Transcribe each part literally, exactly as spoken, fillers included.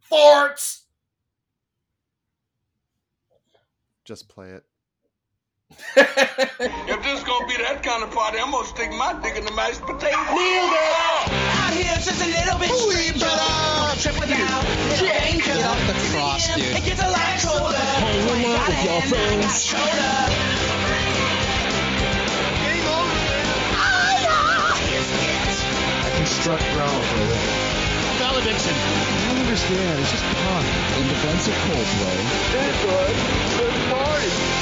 Farts. Just play it. If this gonna be that kind of party, I'm gonna stick my dick in the mashed potato. Kneel down. Out here, it's just a little bit strange. Trip without change. Get off the cross, dude. It gets a lot colder. Hanging out with your friends. I construct ground for a living. Valediction. I don't understand. It's just punk. In defense of Coldplay. Hey, bud, let's party.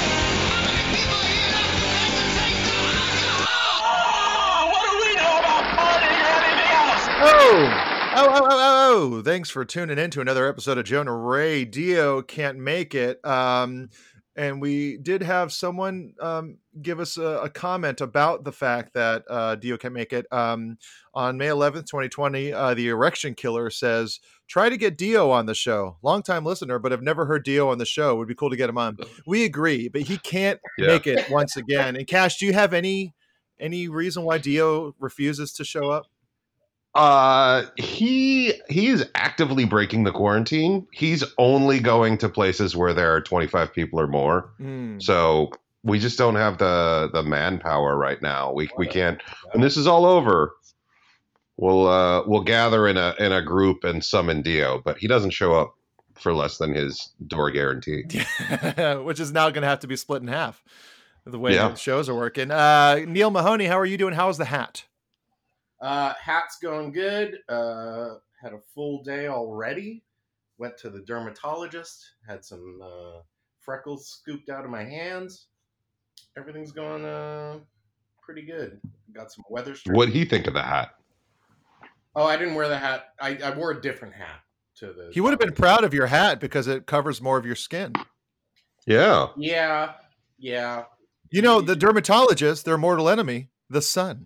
Oh! Oh, oh, oh, oh, oh. Thanks for tuning in to another episode of Jonah Ray. Dio can't make it. Um, and we did have someone um, give us a, a comment about the fact that uh, Dio can't make it. Um, on May eleventh, twenty twenty, uh, the Erection Killer says, try to get Dio on the show. Longtime listener, but I've never heard Dio on the show. Would be cool to get him on. We agree, but he can't Yeah. make it once again. And Cash, do you have any any reason why Dio refuses to show up? Uh, he he is actively breaking the quarantine. He's only going to places where there are twenty-five people or more. Mm. So we just don't have the the manpower right now. We we can't. When this is all over, we'll uh we'll gather in a in a group and summon Dio. But he doesn't show up for less than his door guarantee. Which is now going to have to be split in half. The way Yeah. the shows are working. Uh, Neil Mahoney, how are you doing? How's the hat? Uh, hat's going good. Uh, had a full day already. Went to the dermatologist. Had some uh, freckles scooped out of my hands. Everything's going uh, pretty good. Got some weather strips. What'd he think of the hat? Oh, I didn't wear the hat. I, I wore a different hat to the. He would have been proud of your hat because it covers more of your skin. Yeah. Yeah, yeah. You know, the dermatologist, their mortal enemy, the sun.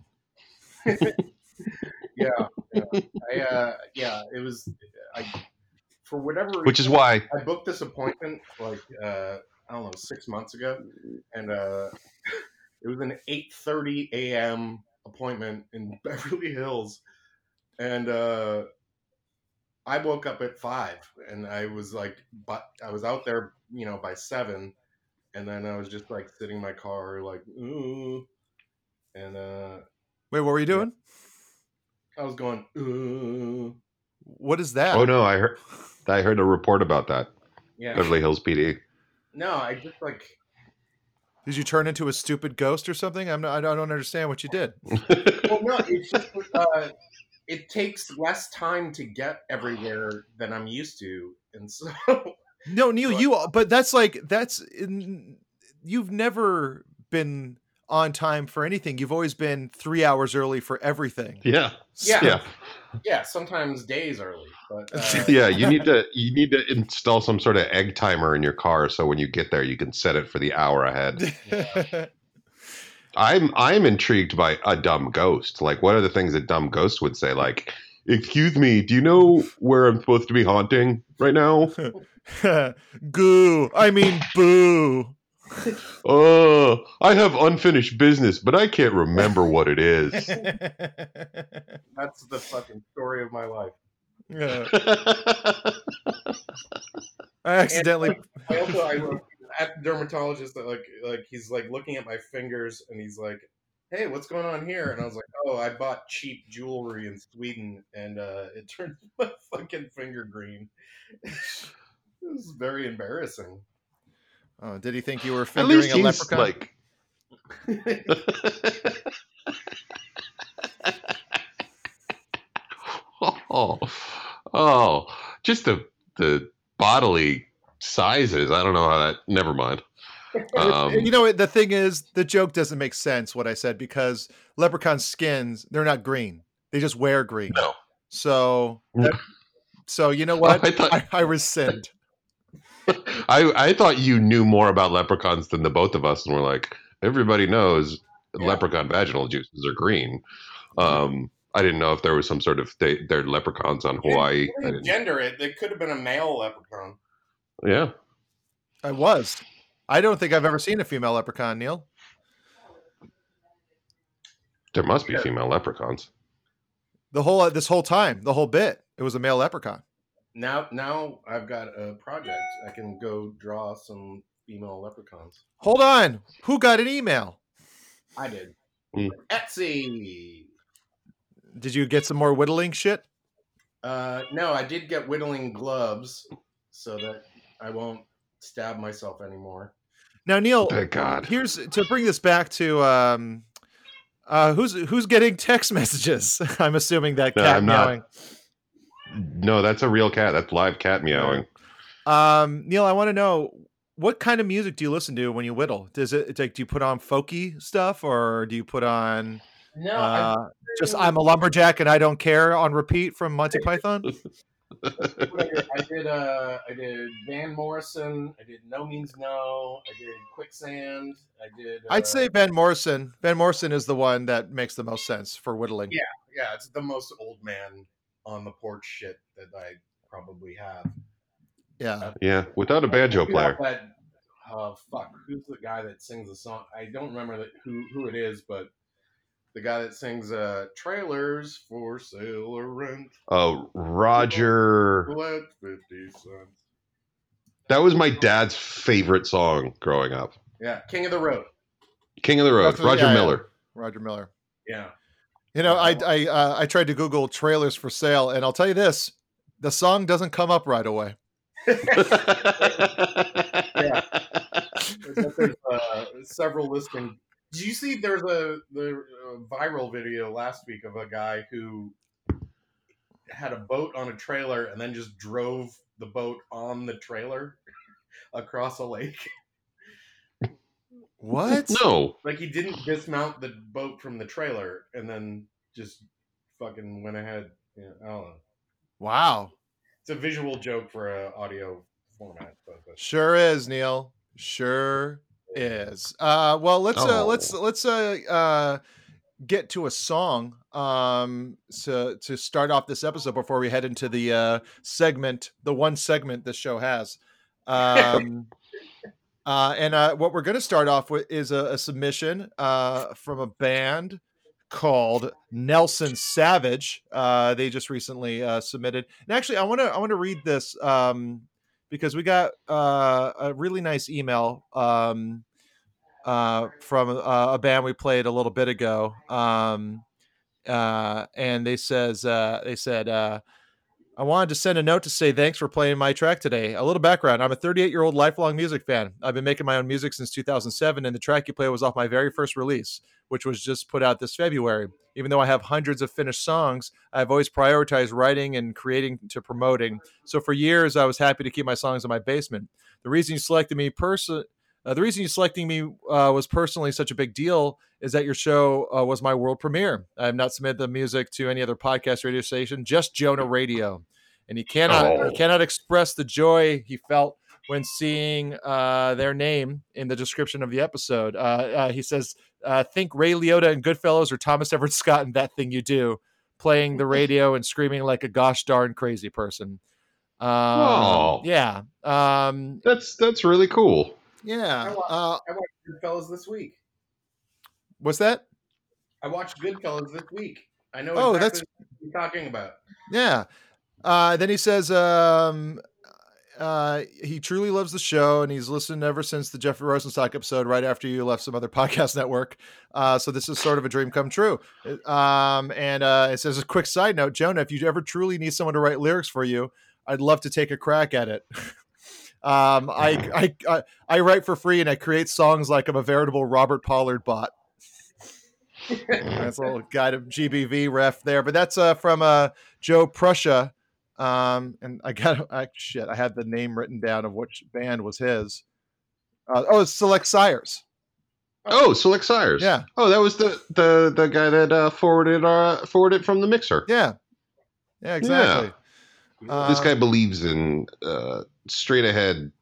Yeah, yeah. I, uh, yeah, it was. I for whatever reason, Which is why. I booked this appointment like uh, I don't know six months ago, and uh, it was an eight thirty a.m. appointment in Beverly Hills, and uh, I woke up at five, and I was like, but I was out there, you know, by seven, and then I was just like sitting in my car, like, ooh, and uh, Wait, what were you doing? I was going, ooh, What is that? Oh no, I heard. I heard a report about that. yeah. Beverly Hills P D. No, I just like. Did you turn into a stupid ghost or something? I'm not, I don't understand what you did. Well, no, it's just uh, it takes less time to get everywhere than I'm used to, and so No, Neil, you, but that's like, that's, in, you've never been on time for anything. You've always been three hours early for everything. Yeah. yeah, Yeah. yeah, sometimes days early, but uh, Yeah, you need to you need to install some sort of egg timer in your car so when you get there you can set it for the hour ahead. I'm I'm intrigued by a dumb ghost. Like, what are the things a dumb ghost would say? Like, excuse me, do you know where I'm supposed to be haunting right now? Goo. I mean, boo. Oh, I have unfinished business, but I can't remember what it is. that's the fucking story of my life. Yeah. I accidentally. I also I was at the dermatologist, like like he's like looking at my fingers, and he's like, "Hey, what's going on here?" And I was like, "Oh, I bought cheap jewelry in Sweden, and uh, it turned my fucking finger green." It was very embarrassing. Oh, did he think you were At fingering least a he's leprechaun? like. oh, oh, just the the bodily sizes. I don't know how that. Never mind. Um, You know, the thing is, the joke doesn't make sense, what I said, because leprechaun skins, they're not green. They just wear green. no. So, that, so you know what? I thought- I, I rescind. I I thought you knew more about leprechauns than the both of us, and we're like, everybody knows Yeah. leprechaun vaginal juices are green. Um, I didn't know if there was some sort of they, they're leprechauns on Hawaii. You I didn't didn't- gender it. They could have been a male leprechaun. yeah, I was. I don't think I've ever seen a female leprechaun, Neil. there must be Yeah. female leprechauns. The whole this whole time, the whole bit, it was a male leprechaun. now now I've got a project. I can go draw some female leprechauns. Hold on. Who got an email? I did. Mm. Etsy. Did you get some more whittling shit? Uh, no, I did get whittling gloves so that I won't stab myself anymore. Now, Neil, Thank God. here's to bring this back to um, uh, who's who's getting text messages. I'm assuming that No, cat I'm not. meowing. No, that's a real cat. That's live cat meowing. Um, Neil, I want to know, what kind of music do you listen to when you whittle? Does it it's like, do you put on folky stuff, or do you put on No, uh, I just "I'm a Lumberjack and I Don't Care" on repeat from Monty Python? I did, I did uh I did Van Morrison, I did No Means No, I did Quicksand, I did uh, I'd say Van Morrison. Van Morrison is the one that makes the most sense for whittling. Yeah, yeah, it's the most old man on the porch shit that I probably have. Yeah. Yeah, without a banjo player. That, uh, fuck, who's the guy that sings the song? I don't remember that, who who it is, but the guy that sings uh, "Trailers for Sale or Rent." Oh, Roger. Let fifty cents. That was my dad's favorite song growing up. Yeah, King of the Road. King of the Road, That's what- Roger yeah, yeah. Miller. Roger Miller. Yeah. You know, I I uh, I tried to Google trailers for sale, and I'll tell you this: the song doesn't come up right away. Yeah. There's uh, several listings. Did you see there's a the uh, viral video last week of a guy who had a boat on a trailer and then just drove the boat on the trailer across a lake? What? No. Like, he didn't dismount the boat from the trailer and then just fucking went ahead. Yeah, I don't know. Wow. It's a visual joke for an audio format. But, but. Sure is, Neil. Sure is. Uh, well, let's uh, Oh. let's let's uh, uh, get to a song um, to to start off this episode before we head into the uh, segment, the one segment this show has. Um, uh, and uh, what we're going to start off with is a, a submission uh, from a band called Nelson Savage. Uh, they just recently uh, submitted, and actually, I want to I want to read this. Um, because we got uh, a really nice email um, uh, from uh, a band we played a little bit ago, um, uh, and they says uh, they said uh, I wanted to send a note to say thanks for playing my track today. A little background: I'm a thirty-eight-year-old lifelong music fan. I've been making my own music since two thousand seven, and the track you play was off my very first release, which was just put out this February. Even though I have hundreds of finished songs, I've always prioritized writing and creating to promoting. So for years, I was happy to keep my songs in my basement. The reason you selected me person, uh, the reason you selecting me uh, was personally such a big deal is that your show uh, was my world premiere. I have not submitted the music to any other podcast radio station, just Jonah Radio, and he cannot Oh. he cannot express the joy he felt when seeing uh, their name in the description of the episode. Uh, uh, he says. Uh, think Ray Liotta and Goodfellas or Thomas Everett Scott in That Thing You Do, playing the radio and screaming like a gosh darn crazy person. Um, Oh. yeah. Um, That's that's really cool. yeah. I, wa- Uh, I watched Goodfellas this week. what's that? I watched Goodfellas this week. I know Oh, exactly what you're talking about. Yeah. Uh, then he says um, uh, he truly loves the show, and he's listened ever since the Jeffrey Rosenstock episode right after you left some other podcast network. Uh, so this is sort of a dream come true. Um, and uh, it says a quick side note, Jonah, if you ever truly need someone to write lyrics for you, I'd love to take a crack at it. um, I, I, I, I write for free, and I create songs like I'm a veritable Robert Pollard bot. That's a little guide of G B V ref there, but that's uh, from uh, Joe Prussia. Um, and I got I, shit. I had the name written down of which band was his. Uh, oh, it's Select Sires. Oh, Select Sires. Yeah. Oh, that was the the the guy that uh, forwarded uh forwarded from the mixer. Yeah. Yeah, exactly. Uh, This guy believes in uh, straight ahead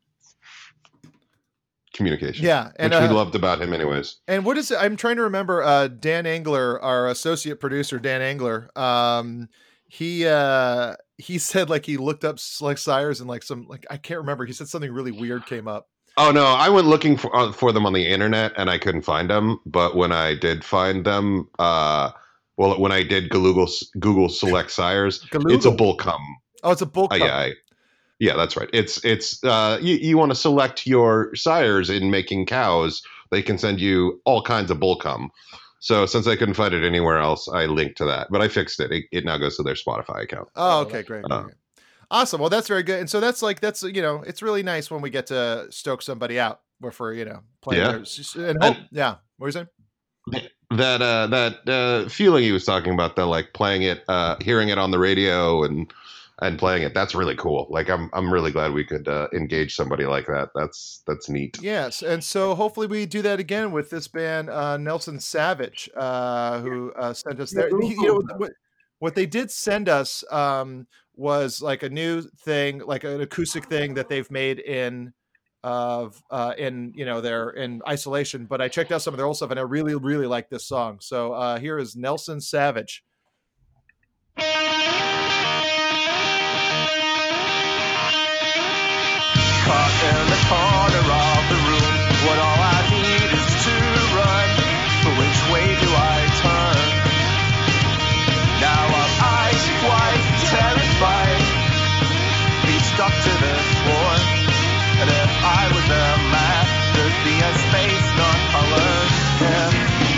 communication. Yeah, and which we uh, loved about him, anyways. And what is it? I'm trying to remember. Uh, Dan Engler, our associate producer, Dan Engler. Um, he uh, he said like he looked up Select Sires and like some like I can't remember. He said something really weird came up. Oh no, I went looking for uh, for them on the internet and I couldn't find them. But when I did find them, uh, well, when I did Google Google Select Sires, Galoogle. it's a bull cum. Oh, it's a bull Uh, cover. yeah, I, yeah, that's right. It's it's uh, you, you want to select your sires in making cows. They can send you all kinds of bull cum. So since I couldn't find it anywhere else, I linked to that. But I fixed it. It, it now goes to their Spotify account. Oh, okay, great. Uh, great. Awesome. Well, that's very good. And so that's like that's you know, it's really nice when we get to stoke somebody out or for you know playing. Yeah. Their, and hope, And- yeah. What were you saying? that uh that uh feeling he was talking about, the like playing it uh hearing it on the radio and and playing it, that's really cool. Like i'm i'm really glad we could uh engage somebody like that. That's that's neat. Yes, and so hopefully we do that again with this band, uh, Nelson Savage, uh, who uh, sent us there. Yeah, He- you know, what, what they did send us um, was like a new thing, like an acoustic thing that they've made in of uh, in you know they're in isolation. But I checked out some of their old stuff, and I really really like this song. So uh, here is Nelson Savage. Caught in the corner of the room, what all I need is to run. But which way do I turn? Now I'm eyes wide, terrified, feet stuck to the floor. And if I was a map, there'd be a space not colored in.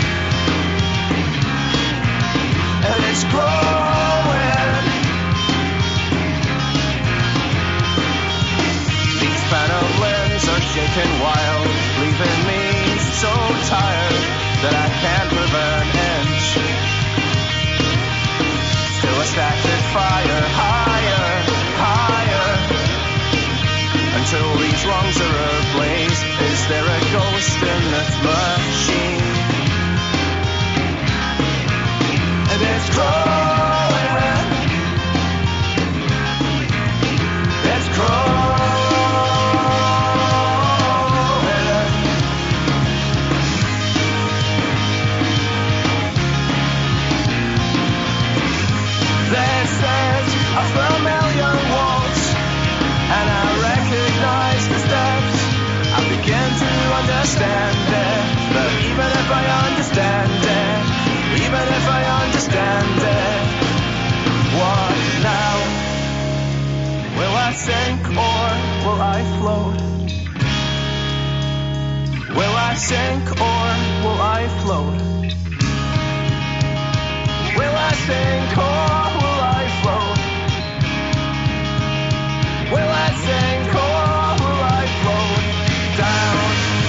And it's growing. These phantom limbs are shaking wild, leaving me so tired that I can't move an inch. Still a static fire, higher, higher, until these lungs are ablaze. Is there a ghost in this machine? And it's growing. It's growing. This is a familiar waltz, and I recognize the steps. I begin to understand it, but even if I understand it, even if I understand it, what now? Will I sink or will I float? Will I sink or will I float? Will I sink or will I float? Will I sink or will I float down?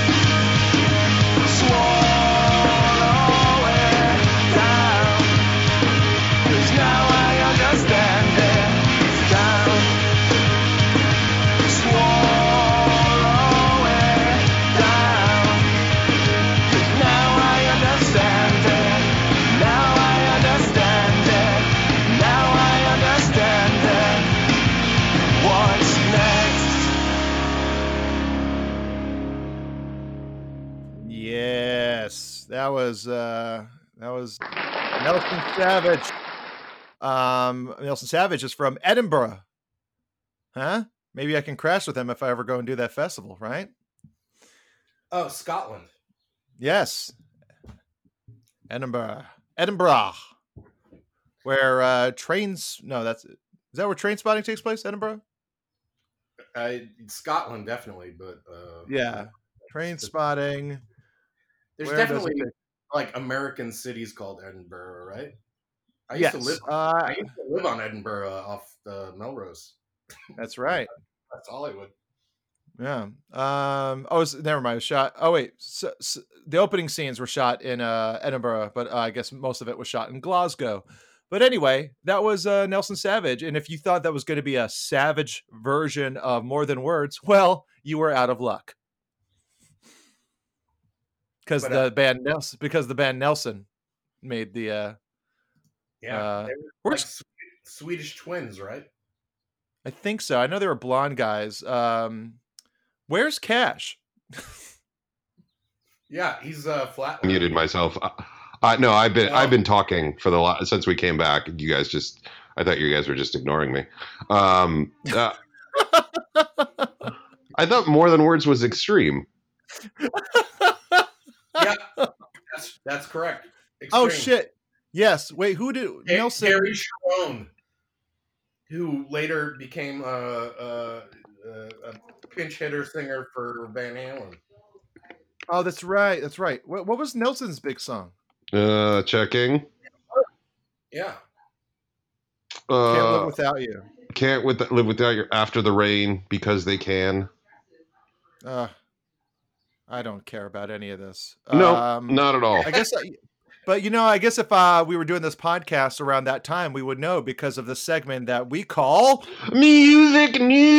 Swallow it down. 'Cause now I understand it. Down. Swallow it down. 'Cause now I understand it. Now I understand it. Now I understand it. What's next? Yes, that was uh, that was Nelson Savage. Um, Nelson Savage is from Edinburgh, huh? Maybe I can crash with him if I ever go and do that festival, right? Oh, Scotland. Yes, Edinburgh, Edinburgh, where uh, trains. No, that's is that where Train Spotting takes place? Edinburgh. Uh, Scotland, definitely, but uh, Yeah, Train Spotting. there's Where does it definitely take- like American cities called Edinburgh, right? I used Yes, to live. uh, I used to live on Edinburgh off the Melrose. that's right. That's Hollywood. Yeah. Um. Oh, it's, never mind. It was shot. Oh wait. So, so the opening scenes were shot in uh, Edinburgh, but uh, I guess most of it was shot in Glasgow. But anyway, that was uh, Nelson Savage. And if you thought that was going to be a Savage version of More Than Words, well, you were out of luck. Because But, the uh, band Nelson, because the band Nelson made the. Uh, Yeah, Uh, they were we're like s- Swe- Swedish twins, right? I think so. I know they were blonde guys. Um, where's Cash? Yeah, he's uh, flat. Muted myself. Uh, uh, no, I've been No. I've been talking for the lot since we came back. You guys just I thought you guys were just ignoring me. Um, uh, I thought More Than Words was extreme. Yeah, that's that's correct. Oh Extreme. shit! Yes. Wait. Who did Ha- Nelson? Harry Sharon. who later became a, a, a pinch hitter singer for Van Halen. Oh, that's right. That's right. What, what was Nelson's big song? Uh, checking. Yeah. Uh, Can't Live Without You. Can't with live without you. After the Rain, Because They Can. Uh, I don't care about any of this. No, um, not at all. I guess, I, but you know, I guess if uh, we were doing this podcast around that time, we would know because of the segment that we call Music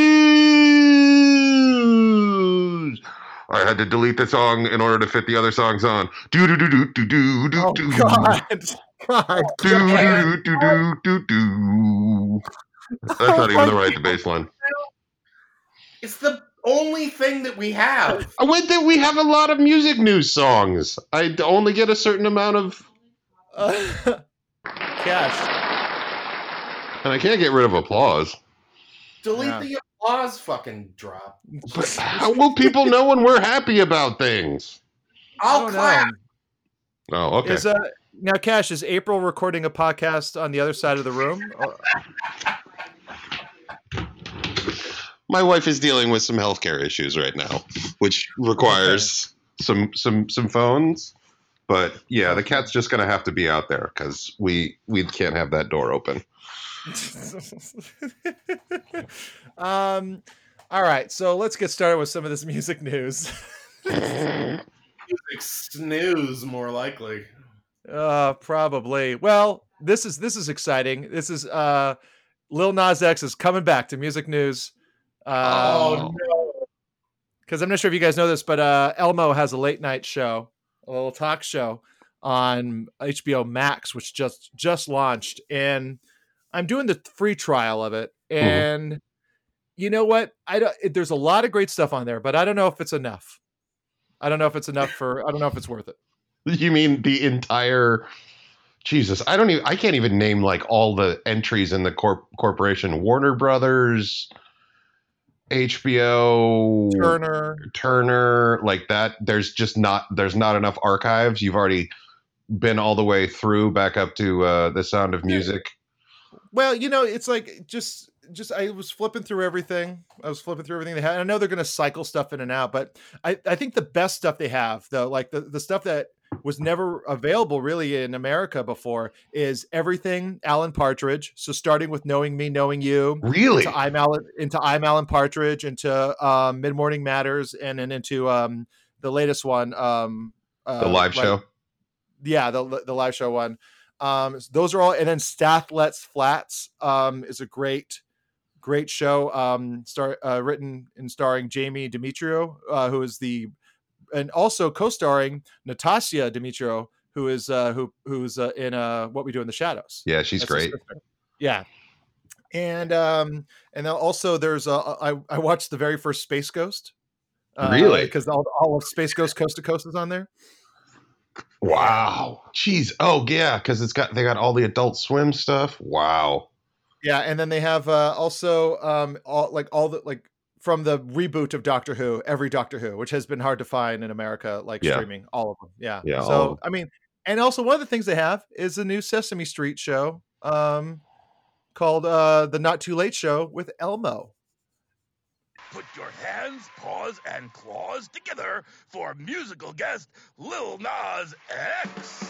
News. I had to delete the song in order to fit the other songs on. Do do do do do do do Oh do. God! God! Do do do do do do. That's not even the right bass line. It's the only thing that we have. I went that we have a lot of music news songs. I only get a certain amount of Uh, cash. and I can't get rid of applause. Delete Yeah. the applause fucking drop. But how will people know when we're happy about things? I I'll don't clap. know. Oh, okay. Is uh now Cash, is April recording a podcast on the other side of the room? Or- My wife is dealing with some healthcare issues right now, which requires some some some phones. But yeah, the cat's just gonna have to be out there because we we can't have that door open. um all right, so let's get started with some of this music news. Music snooze, more likely. Uh probably. Well, this is this is exciting. This is uh Lil Nas X is coming back to music news. Um, Oh, no. because I'm not sure if you guys know this, but uh Elmo has a late night show, a little talk show on H B O Max, which just just launched, and I'm doing the free trial of it. And mm-hmm. you know what? I don't. It, there's a lot of great stuff on there, but I don't know if it's enough. I don't know if it's enough for. I don't know if it's worth it. You mean the entire? Jesus, I don't even. I can't even name like all the entries in the corp corporation. Warner Brothers, H B O, Turner, Turner, like that. There's just not. There's not enough archives. You've already been all the way through back up to uh, The Sound of Music. Well, you know, it's like just. Just I was flipping through everything. I was flipping through everything they had. I know they're going to cycle stuff in and out, but I, I think the best stuff they have, though, like the, the stuff that was never available really in America before, is everything Alan Partridge. So starting with Knowing Me, Knowing You, really, into I'm Alan, into I'm Alan Partridge, into um, Mid Morning Matters, and then into um, the latest one, um, uh, the live like, show. Yeah, the the live show one. Um, those are all, and then Stathlet's Flats um, is a great. Great show, um, star uh, written and starring Jamie Demetriou, uh, who is the, and also co-starring Natasha Demetriou, who is uh, who who's uh, in uh, What We Do in the Shadows. Yeah, she's That's great. Yeah, and um, and then also there's a, I I watched the very first Space Ghost. Uh, really? Because all all of Space Ghost Coast to Coast is on there. Wow. Jeez. Oh yeah, because it's got they got all the Adult Swim stuff. Wow. Yeah, and then they have uh, also um, all like all the like from the reboot of Doctor Who, every Doctor Who, which has been hard to find in America, like yeah. streaming, all of them. Yeah. Yeah. So I mean, and also one of the things they have is a new Sesame Street show um, called uh, the Not Too Late Show with Elmo. Put your hands, paws, and claws together for musical guest Lil Nas X.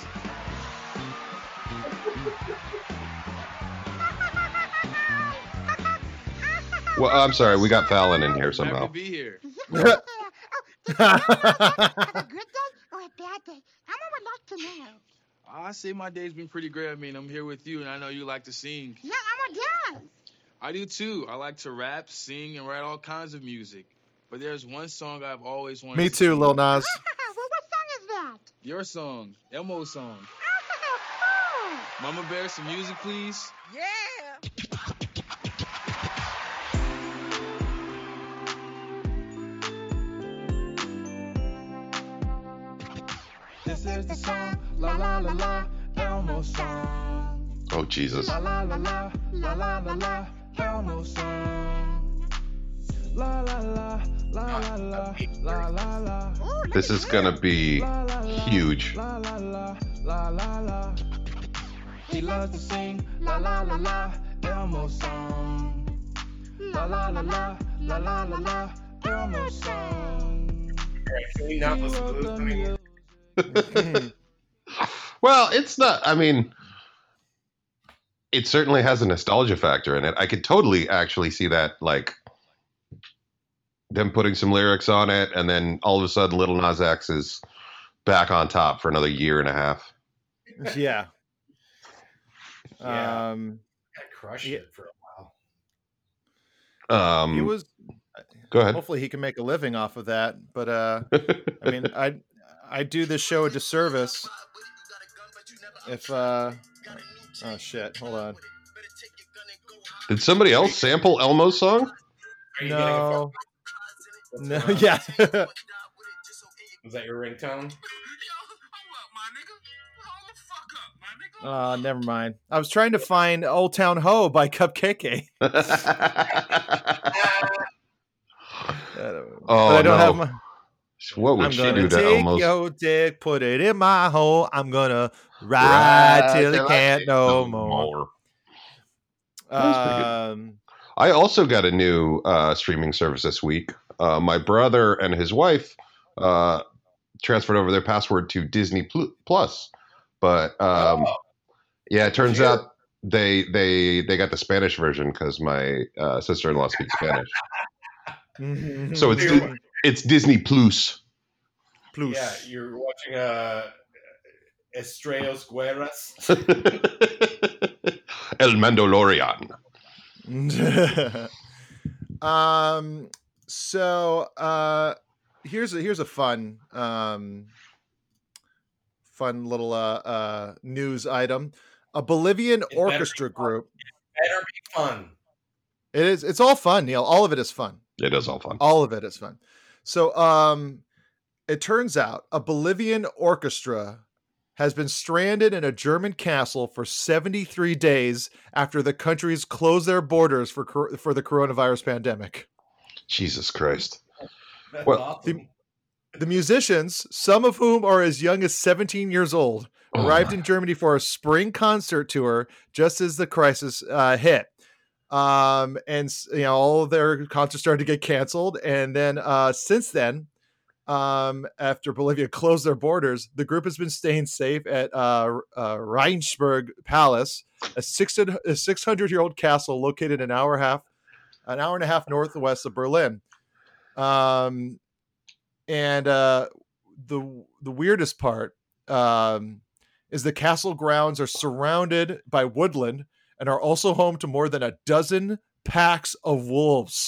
Well, I'm sorry, we got Fallon in here somehow. Happy to be here. Have a good day or a bad day? Emma would like to know. I say my day's been pretty great. I mean, I'm here with you, and I know you like to sing. Yeah, Emma does. I do too. I like to rap, sing, and write all kinds of music. But there's one song I've always wanted Me to too, sing. Lil Nas. Well, what song is that? Your song, Elmo's song. Oh, Mama Bear, some music, please. yeah. This is the song, la la la la, Elmo song. Oh Jesus. La la la la, la la la la, Elmo song. La la la, la la la, la la la. This is gonna be huge. La la la, la la la. He loves to sing, la la la la, Elmo song. La la la la, la la la la, Elmo song. Alright, can we not listen to this anymore? Well, it's not. I mean, it certainly has a nostalgia factor in it. I could totally actually see that, like, them putting some lyrics on it, and then all of a sudden, Little Nas X is back on top for another year and a half. Yeah. Yeah. Um, I crushed yeah. it for a while. Um, he was. Go ahead. Hopefully, he can make a living off of that. But uh, I mean, I I do this show a disservice if. Uh, oh shit! Hold on. Did somebody else sample Elmo's song? Are you getting a No. phone? No. What's Yeah. going on? Was that your ringtone? Uh, never mind. I was trying to find Old Town Ho by Cupcake. Oh, But I don't no. have my. What would I'm she gonna do to take Elmo's? your dick, put it in my hole. I'm gonna ride Right till till it I can't can't no no more. more. That was pretty good. Um, I also got a new uh, streaming service this week. Uh, my brother and his wife uh, transferred over their password to Disney Pl- Plus, but um, Oh. yeah, it turns Sure. out they they they got the Spanish version because my uh, sister-in-law speaks Spanish. So it's You're- Di- it's Disney Plus. Plus. Yeah, you're watching uh, Estrellas Guerras. El Mandalorian. um. So, uh, here's a here's a fun um, fun little uh, uh news item. A Bolivian It better orchestra group. Better be fun. It is. It's all fun, Neil. All of it is fun. It is all fun. All of it is fun. So, um, it turns out a Bolivian orchestra has been stranded in a German castle for seventy-three days after the countries closed their borders for cor- for the coronavirus pandemic. Jesus Christ. That's Well, awesome. The musicians, some of whom are as young as seventeen years old, Oh arrived my- in Germany for a spring concert tour just as the crisis uh, hit. Um, and s- you know, all of their concerts started to get canceled. And then uh, since then, um, after Bolivia closed their borders, the group has been staying safe at uh, uh, Reinsberg Palace, a six hundred year old castle located an hour and a half, an hour and a half northwest of Berlin. Um, and uh, the the weirdest part um, is the castle grounds are surrounded by woodland and are also home to more than a dozen packs of wolves.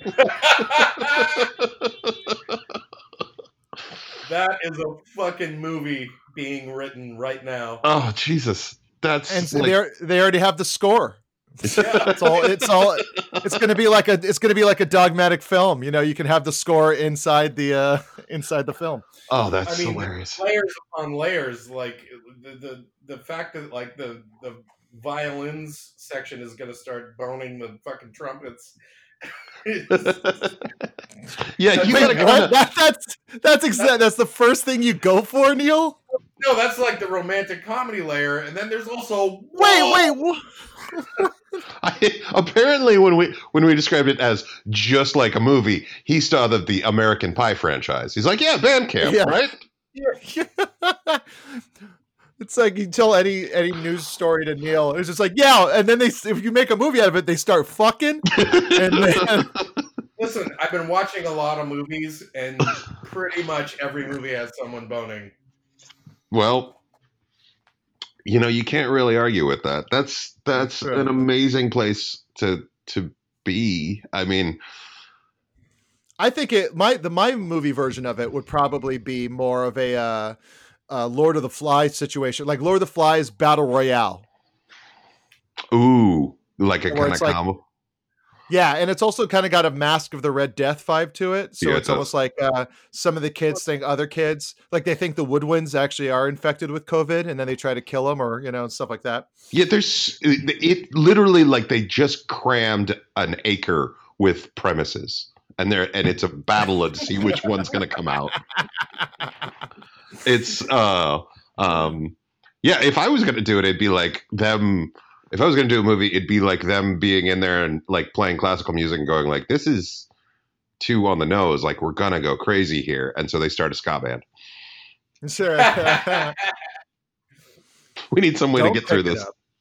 That is a fucking movie being written right now. Oh Jesus. That's And so like- they are, they already have the score. It's all it's all it's going to be like a it's going to be like a dogmatic film. You know, you can have the score inside the uh inside the film. Oh, that's I mean, hilarious. layers upon layers. Like the the the fact that like the the violins section is going to start boning the fucking trumpets. Yeah, you Wait, gotta what? kinda, That, that's that's exact that's the first thing you go for, Neil? No, that's like the romantic comedy layer, and then there's also Wait, wait, wha- I, apparently when we when we described it as just like a movie, he thought of the American Pie franchise. He's like, yeah, Bandcamp, Yeah. right? It's like you tell any any news story to Neil. It's just like, yeah, and then they if you make a movie out of it, they start fucking. And then, Listen, I've been watching a lot of movies, and pretty much every movie has someone boning. Well, you know, you can't really argue with that. That's that's True. an amazing place to to be. I mean, I think it my the my movie version of it would probably be more of a uh, uh, Lord of the Flies situation, like Lord of the Flies Battle Royale. ooh, like a Where kind of it's like- combo. Yeah, and it's also kind of got a Mask of the Red Death vibe to it. So Yeah, it it's does. almost like uh, some of the kids think other kids, like they think the Woodwinds actually are infected with COVID, and then they try to kill them, or you know, stuff like that. Yeah, there's it, it literally like they just crammed an acre with premises, and there and it's a battle to see which one's going to come out. It's uh um yeah, if I was going to do it, it'd be like them if I was going to do a movie, it'd be like them being in there and like playing classical music and going like, this is too on the nose. Like, we're going to go crazy here. And so they start a ska band. Sure. We need some way Don't to get through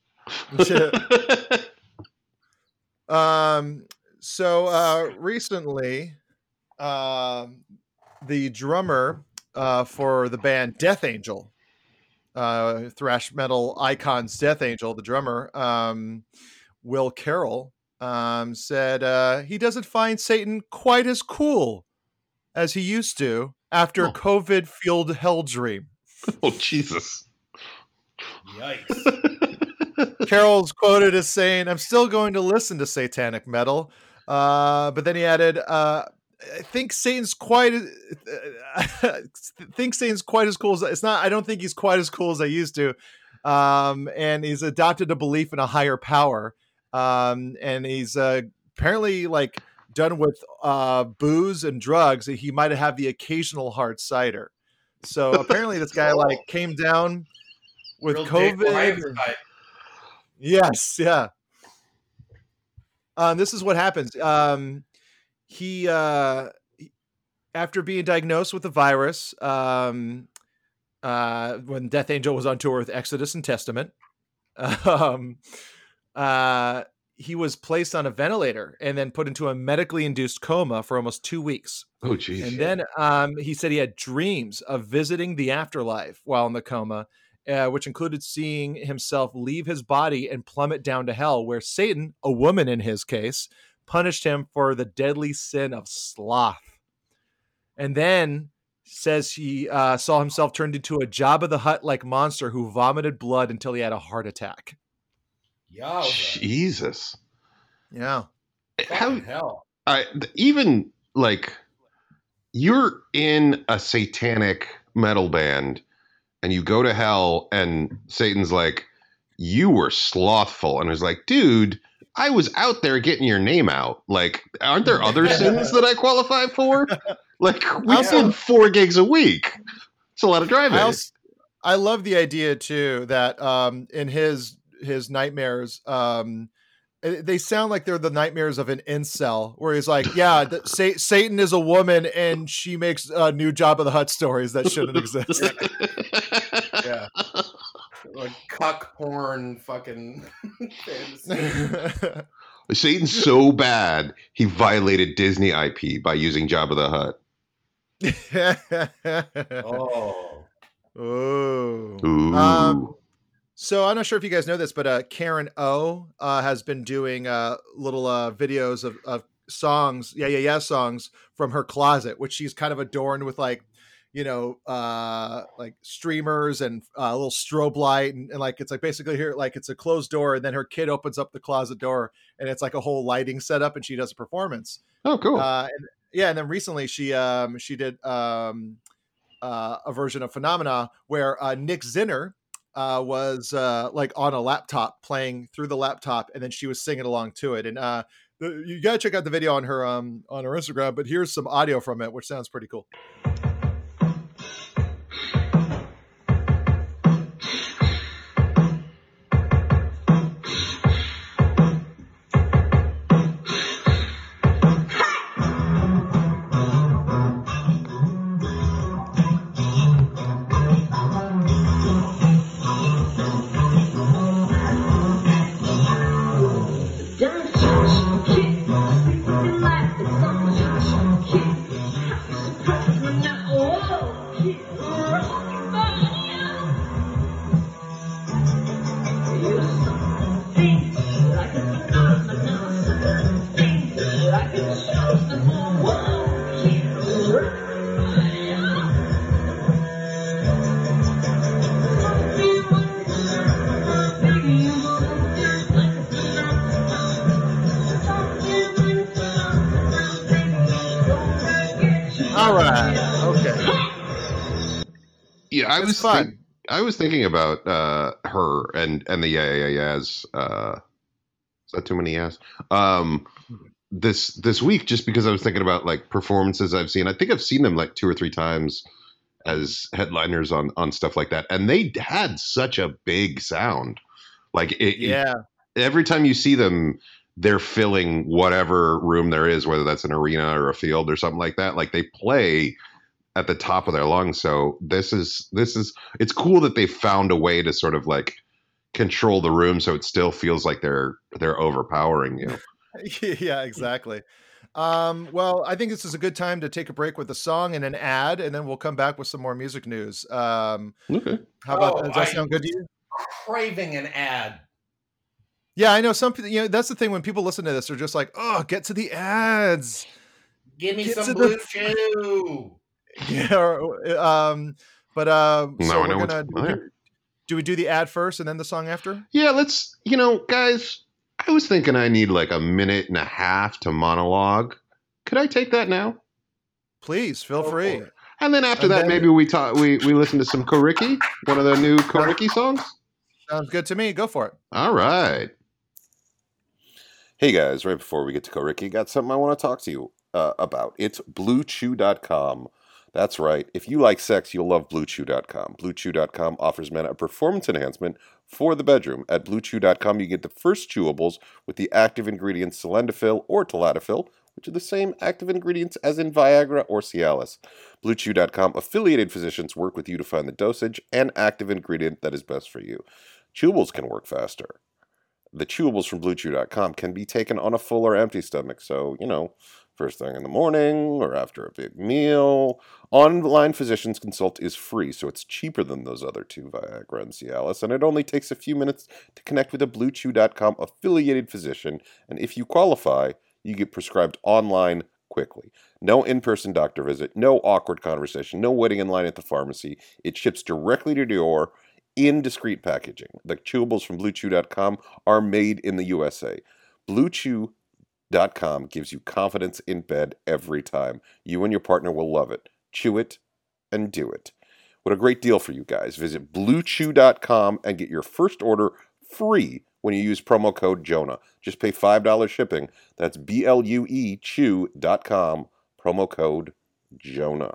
pick this. um, so uh, recently, um, the drummer uh, for the band Death Angel, uh, thrash metal icons Death Angel, the drummer, um, Will Carroll, um, said uh, he doesn't find Satan quite as cool as he used to after Oh. COVID-fueled hell dream. Oh, Jesus. Yikes. Carroll's quoted as saying, "I'm still going to listen to satanic metal." Uh, but then he added, uh, I think Satan's quite, uh, think Satan's quite as cool as it's not. I don't think he's quite as cool as I used to. Um, and he's adopted a belief in a higher power. Um, and he's, uh, apparently like done with, uh, booze and drugs. He might have the occasional hard cider. So apparently this guy like came down with Real Jake COVID. Lyons type. Yes, yeah. Um, this is what happens. Um, he, uh, after being diagnosed with the virus, um, uh, when Death Angel was on tour with Exodus and Testament, um, uh, he was placed on a ventilator and then put into a medically induced coma for almost two weeks. Oh, geez. And then um, he said he had dreams of visiting the afterlife while in the coma, uh, which included seeing himself leave his body and plummet down to hell, where Satan, a woman in his case, punished him for the deadly sin of sloth. And then says he uh, saw himself turned into a Jabba the Hutt-like monster who vomited blood until he had a heart attack. Yo, Jesus. Yeah. How hell? I even like you're in a satanic metal band and you go to hell and Satan's like, you were slothful, and was like, dude, I was out there getting your name out. Like, aren't there other sins that I qualify for? Like, we Also- did four gigs a week. It's a lot of driving. I, also, I love the idea too that um, in his his nightmares, um, eh, they sound like they're the nightmares of an incel, where he's like, "Yeah, the, Sa- Satan is a woman, and she makes uh, new Jabba the Hutt stories that shouldn't exist." Yeah. Like cuck porn fucking fantasy. Satan's so bad, he violated Disney I P by using Jabba the Hutt. Oh. Oh. Ooh. Um, so I'm not sure if you guys know this, but uh, Karen O uh, has been doing uh, little uh, videos of, of songs, yeah, yeah, yeah, songs from her closet, which she's kind of adorned with like, you know, uh, like streamers and uh, a little strobe light, and, and like it's like basically here, like it's a closed door, and then her kid opens up the closet door, and it's like a whole lighting setup, and she does a performance. Oh, cool. Uh, and, yeah, and then recently she um, she did um, uh, a version of Phenomena where uh, Nick Zinner uh, was uh, like on a laptop playing through the laptop, and then she was singing along to it. And uh, the, you gotta check out the video on her um, on her Instagram. But here's some audio from it, which sounds pretty cool. All right. Okay. Yeah, I It's was fun. think- I was thinking about uh, her and and the yeah yeah yeahs. Uh, is that too many yeahs? Um, this this week, just because I was thinking about like performances I've seen. I think I've seen them like two or three times as headliners on on stuff like that, and they had such a big sound. Like it, Yeah. every time you see them, they're filling whatever room there is, whether that's an arena or a field or something like that. Like they play at the top of their lungs. So this is this is it's cool that they found a way to sort of like control the room so it still feels like they're they're overpowering you. Yeah, exactly. Um, well, I think this is a good time to take a break with a song and an ad, and then we'll come back with some more music news. Um, okay. How about Oh, does that I- sound good to you? Craving an ad. Yeah, I know some people, you know, that's the thing when people listen to this, they're just like, oh, get to the ads. Give me Get to some the- Blue Chew. Yeah. or, um, but um, No, so I know we're what's gonna there. do, do we do the ad first and then the song after? Yeah, let's, you know, guys, I was thinking I need like a minute and a half to monologue. Could I take that now? Please feel Go free. for it. And then after And that, then- maybe we talk, we, we listen to some Koriki, one of the new Koriki songs. Sounds good to me. Go for it. All right. Hey guys, right before we get to Koriki, got something I want to talk to you uh, about. It's blue chew dot com. That's right. If you like sex, you'll love blue chew dot com. blue chew dot com offers men a performance enhancement for the bedroom. At blue chew dot com, you get the first chewables with the active ingredients Sildenafil or Tadalafil, which are the same active ingredients as in Viagra or Cialis. blue chew dot com affiliated physicians work with you to find the dosage and active ingredient that is best for you. Chewables can work faster. The chewables from blue chew dot com can be taken on a full or empty stomach, so, you know, first thing in the morning or after a big meal. Online Physicians Consult is free, so it's cheaper than those other two, Viagra and Cialis, and it only takes a few minutes to connect with a blue chew dot com affiliated physician, and if you qualify, you get prescribed online quickly. No in-person doctor visit, no awkward conversation, no waiting in line at the pharmacy. It ships directly to your door in discreet packaging. The chewables from blue chew dot com are made in the U S A. blue chew dot com gives you confidence in bed every time. You and your partner will love it. Chew it and do it. What a great deal for you guys. Visit blue chew dot com and get your first order free when you use promo code Jonah. Just pay five dollars shipping. That's B L U E chew dot com, promo code Jonah.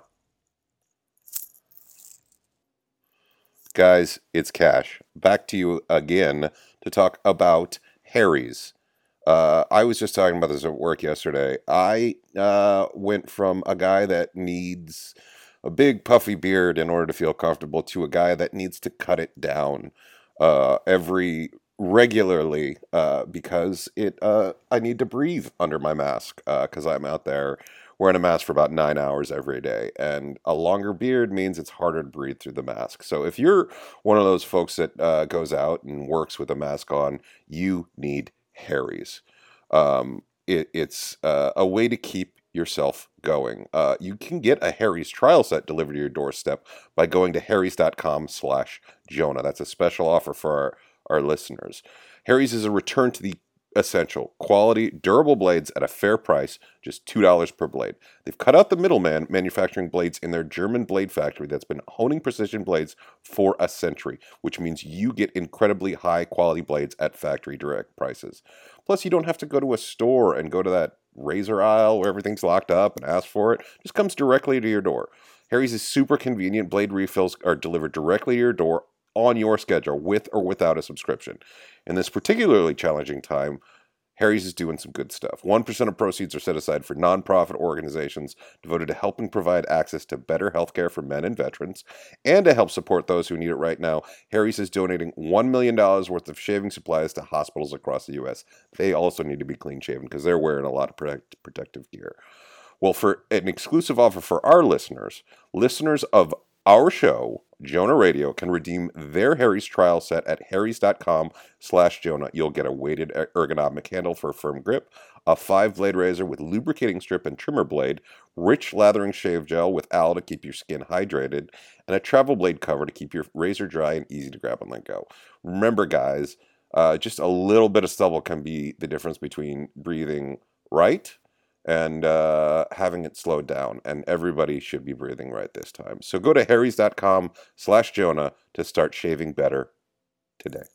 Guys, it's Cash. Back to you again to talk about Harry's. Uh, I was just talking about this at work yesterday. I uh, went from a guy that needs a big puffy beard in order to feel comfortable to a guy that needs to cut it down uh, every regularly uh, because it uh, I need to breathe under my mask because I'm out there wearing a mask for about nine hours every day, and a longer beard means it's harder to breathe through the mask. So if you're one of those folks that uh, goes out and works with a mask on, you need Harry's. Um, it, it's uh, a way to keep yourself going. Uh, you can get a Harry's trial set delivered to your doorstep by going to harrys dot com slash Jonah. That's a special offer for our, our listeners. Harry's is a return to the essential, quality, durable blades at a fair price, just two dollars per blade. They've cut out the middleman manufacturing blades in their German blade factory that's been honing precision blades for a century, which means you get incredibly high quality blades at factory direct prices. Plus, you don't have to go to a store and go to that razor aisle where everything's locked up and ask for it. It just comes directly to your door. Harry's is super convenient. Blade refills are delivered directly to your door on your schedule, with or without a subscription. In this particularly challenging time, Harry's is doing some good stuff. one percent of proceeds are set aside for nonprofit organizations devoted to helping provide access to better healthcare for men and veterans. And to help support those who need it right now, Harry's is donating one million dollars worth of shaving supplies to hospitals across the U S. They also need to be clean shaven because they're wearing a lot of protect- protective gear. Well, for an exclusive offer for our listeners, listeners of our show, Jonah Radio, can redeem their Harry's trial set at harrys dot com slash Jonah. You'll get a weighted ergonomic handle for a firm grip, a five-blade razor with lubricating strip and trimmer blade, rich lathering shave gel with aloe to keep your skin hydrated, and a travel blade cover to keep your razor dry and easy to grab and let go. Remember, guys, uh, just a little bit of stubble can be the difference between breathing right and uh, having it slowed down. And everybody should be breathing right this time. So go to harrys dot com slash Jonah to start shaving better today.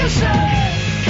a shot.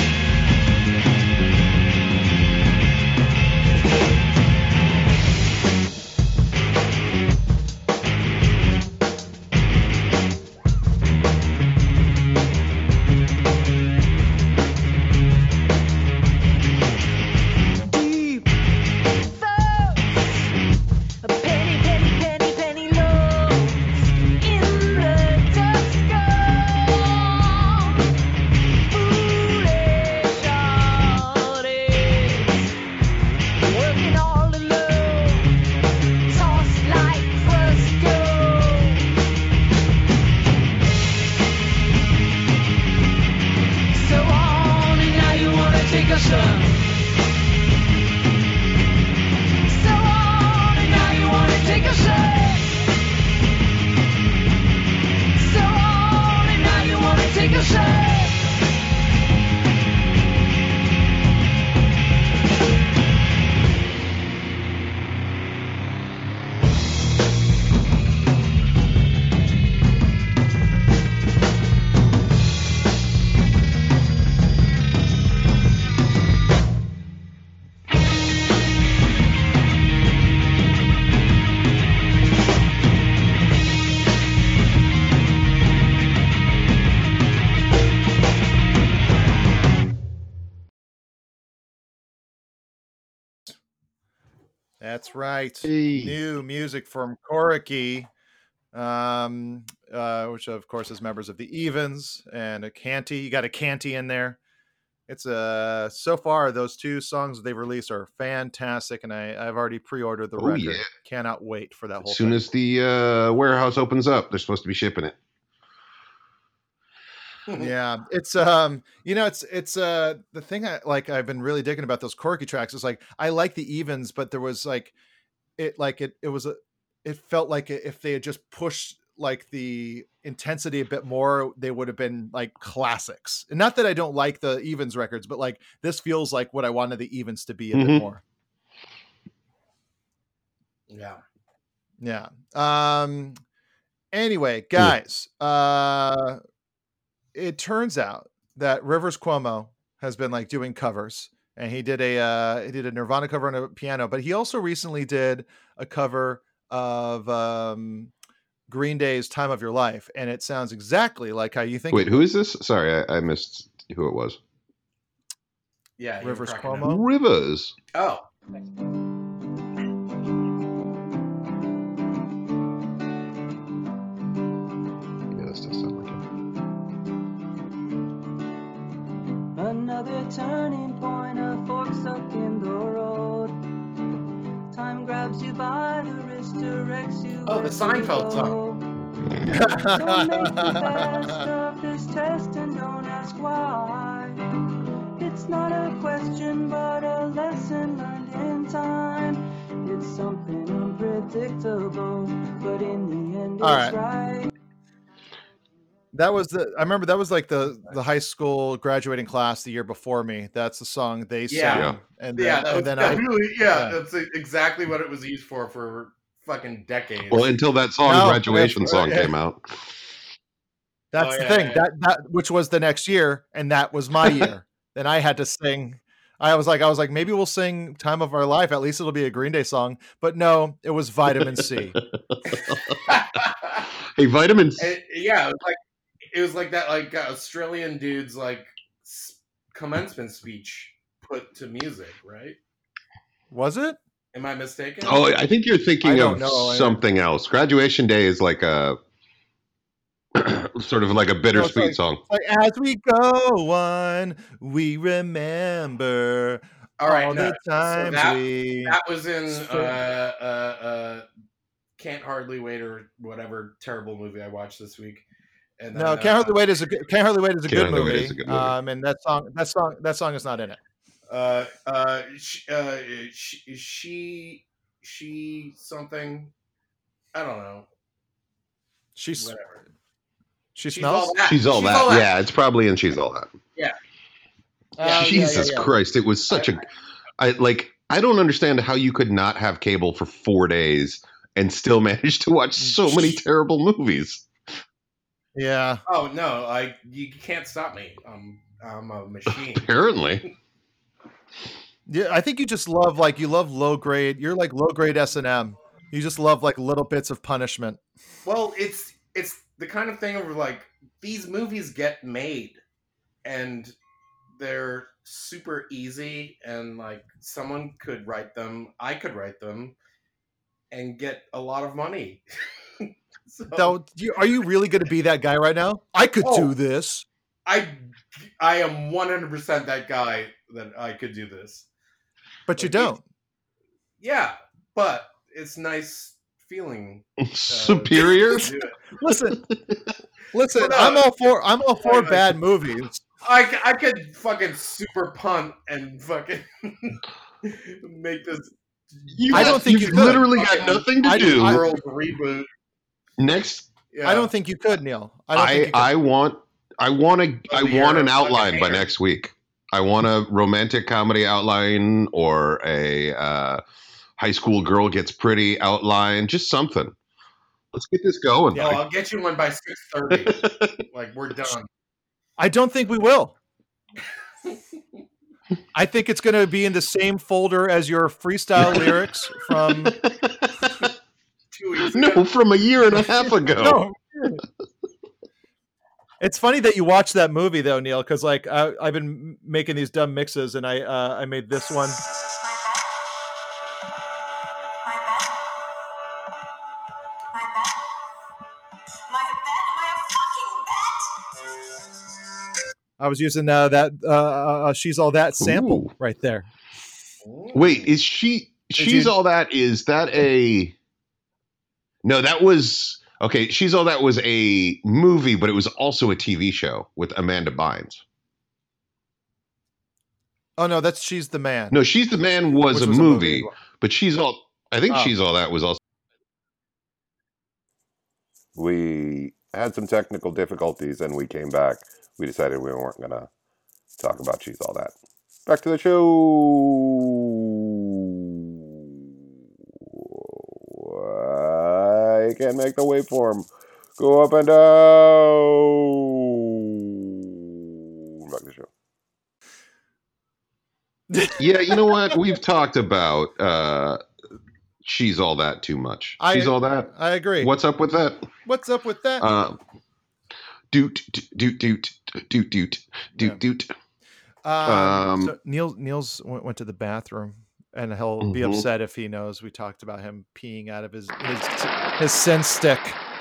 That's right. Hey. New music from Koriki, um, uh, which of course is members of the Evens, and a Canty. You got a Canty in there. It's uh so far those two songs they've released are fantastic, and I, I've already pre-ordered the Oh, record. yeah. Cannot wait for that whole As soon thing. as the uh, warehouse opens up, they're supposed to be shipping it. Yeah, it's um you know it's it's uh the thing I like I've been really digging about those Koriki tracks is like I like the Evens, but there was like it like it it was a it felt like if they had just pushed like the intensity a bit more, they would have been like classics. And not that I don't like the Evens records, but like this feels like what I wanted the Evens to be a Mhm. bit more. Yeah. Yeah. Um anyway, guys, uh it turns out that Rivers Cuomo has been like doing covers, and he did a uh, he did a Nirvana cover on a piano, but he also recently did a cover of um, Green Day's "Time of Your Life," and it sounds exactly like how you think. Wait, it who would. is this? Sorry, I, I missed who it was. Yeah. you were Rivers cracking up. Cuomo? Rivers. Oh. Yeah, this does sound like him. Another turning point, a fork stuck in the road. Time grabs you by the wrist, directs you. Oh, the where to Seinfeld go. song. Don't make the best of this test and don't ask why. It's not a question, but a lesson learned in time. It's something unpredictable, but in the end, All it's right. right. That was the I remember that was like the the high school graduating class the year before me. That's the song they Yeah. sang, Yeah. and then, Yeah, that and was then I definitely, yeah, yeah. that's exactly what it was used for for fucking decades. Well, until that song, No, graduation if- song, yeah. came out. That's Oh, the yeah, thing. yeah. That that which was the next year, and that was my year. Then I had to sing. I was like, I was like, maybe we'll sing "Time of Our Life." At least it'll be a Green Day song. But no, it was Vitamin C. Hey, vitamins. It- yeah, it was like it was like that like uh, Australian dude's like s- commencement speech put to music, right? Was it? Am I mistaken? Oh, I think you're I thinking don't of know. I- something else. Graduation Day is like a sort of like a bittersweet like- song. Like as we go on, we remember All right, all no, the so times that- we. That was in Straight- uh, uh, uh, Can't Hardly Wait or whatever terrible movie I watched this week. And then, No, uh, Can't Hardly Wait is a good, Can't Hardly Wait is a Can't good Hardly Wait movie. is a good movie. Um, and that song, that song, that song is not in it. Uh, uh, she, uh, she, she, she, something. I don't know. She's Whatever. she She's smells. all that. She's all She's that. all that. Yeah, it's probably in She's All That. Yeah. Oh, yeah, Jesus yeah, yeah. Christ, it was such a I like I don't understand how you could not have cable for four days and still manage to watch so many terrible movies. Yeah. Oh no, I you can't stop me. I'm I'm a machine. Apparently. Yeah, I think you just love like you love low grade. You're like low grade S and M. You just love like little bits of punishment. Well, it's it's the kind of thing of like these movies get made and they're super easy and like someone could write them, I could write them and get a lot of money. So, So, you, are you really going to be that guy right now? I could Oh. do this. I I am one hundred percent that guy that I could do this. But you Like, don't. Yeah, but it's nice feeling uh, Superior? to do it. Listen, listen. Well, no. I'm all for. I'm all for Wait, bad movies. I, c- I could fucking super punt and fucking make this. You I got- don't think you've you could. literally got Fucking nothing to I- do. I- World reboot. Next, Yeah. I don't think you could, Neil. I don't I think you could. I want I want a I Oh, you're want an a outline fucking by hater. next week. I want a romantic comedy outline or a uh, high school girl gets pretty outline. Just something. Let's get this going. Oh, Mike. I'll get you one by six thirty. Like we're done. I don't think we will. I think it's going to be in the same folder as your freestyle lyrics from. Two weeks No, ago. from a year and a half ago. No. It's funny that you watched that movie though, Neil, because like I, I've been m- making these dumb mixes, and I uh, I made this one. I was using uh, that uh, uh, "She's All That" sample Ooh. right there. Wait, is she? She's you- all that. Is that a? No, that was okay. She's all that was a movie, but it was also a T V show with Amanda Bynes. Oh no, that's "She's the Man." No, She's the Man was, Which a, was a movie, movie as well. but she's all. I think Oh. she's all that was also. We had some technical difficulties and we came back. We decided we weren't going to talk about She's All That. Back to the show. I can't make the waveform go up and down. Back to the show. Yeah, you know what? We've talked about uh She's All That too much. I- She's all that. I agree. What's up with that? What's up with that? Uh, doot doot doot doot doot doot doot. Um, Um, so Neil Neil's went, went to the bathroom, and he'll be Mhm. upset if he knows we talked about him peeing out of his his, his sin stick.